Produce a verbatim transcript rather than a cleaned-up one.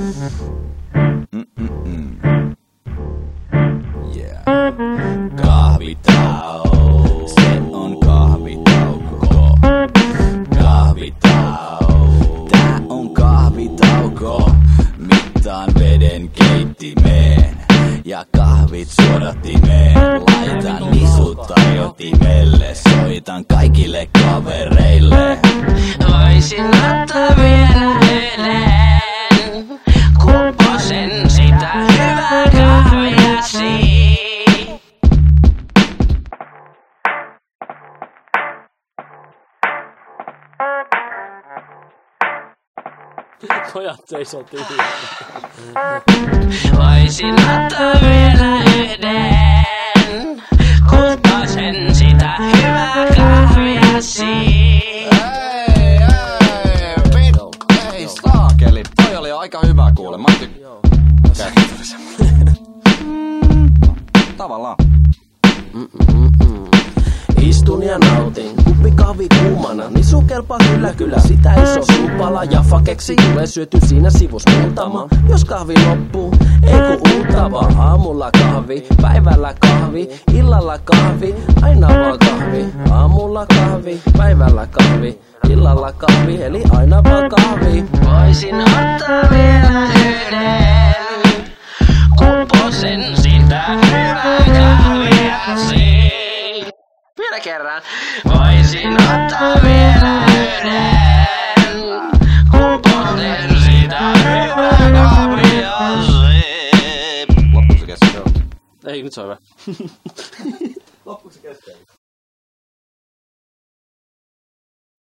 Mm-mm-mm. Yeah. Kahvitauko. Se on kahvitauko. Kahvitauko. Tää on kahvitauko. Mittaan veden keittimeen ja kahvit suodattimeen. Laitan nisut tarjotimelle, soitan kaikille kavereille. Voisin ottaa vielä yhden kuposen sitä hyvää kahviasi. Pojat seisoo tyhjää. Voisin ottaa vielä yhden kuposen sitä hyvää kahviasi. Ei, ei, vittu, ei saakeli. Toi oli aika hyvä kuule. Mä tykkään. Okei. Tavallaan. Istun ja nautin, kuppi kahvi kuumana, niin sun kelpaa kyllä kyllä sitä iso supala. Jaffa keksi tulee syöty siinä sivus muutama. Jos kahvi loppuu, ei ku uutta vaan. Aamulla kahvi, päivällä kahvi, illalla kahvi, aina vaan kahvi. Aamulla kahvi, päivällä kahvi, illalla kahvi, eli aina vaan kahvi. Voisin ottaa vielä yhden kuposen sitä hyvää kahviasi. Vielä kerran. Voisin ottaa vielä yhden kuposen sitä hyvää kahviasi. Loppu se kesken. Ei, nyt se on hyvä.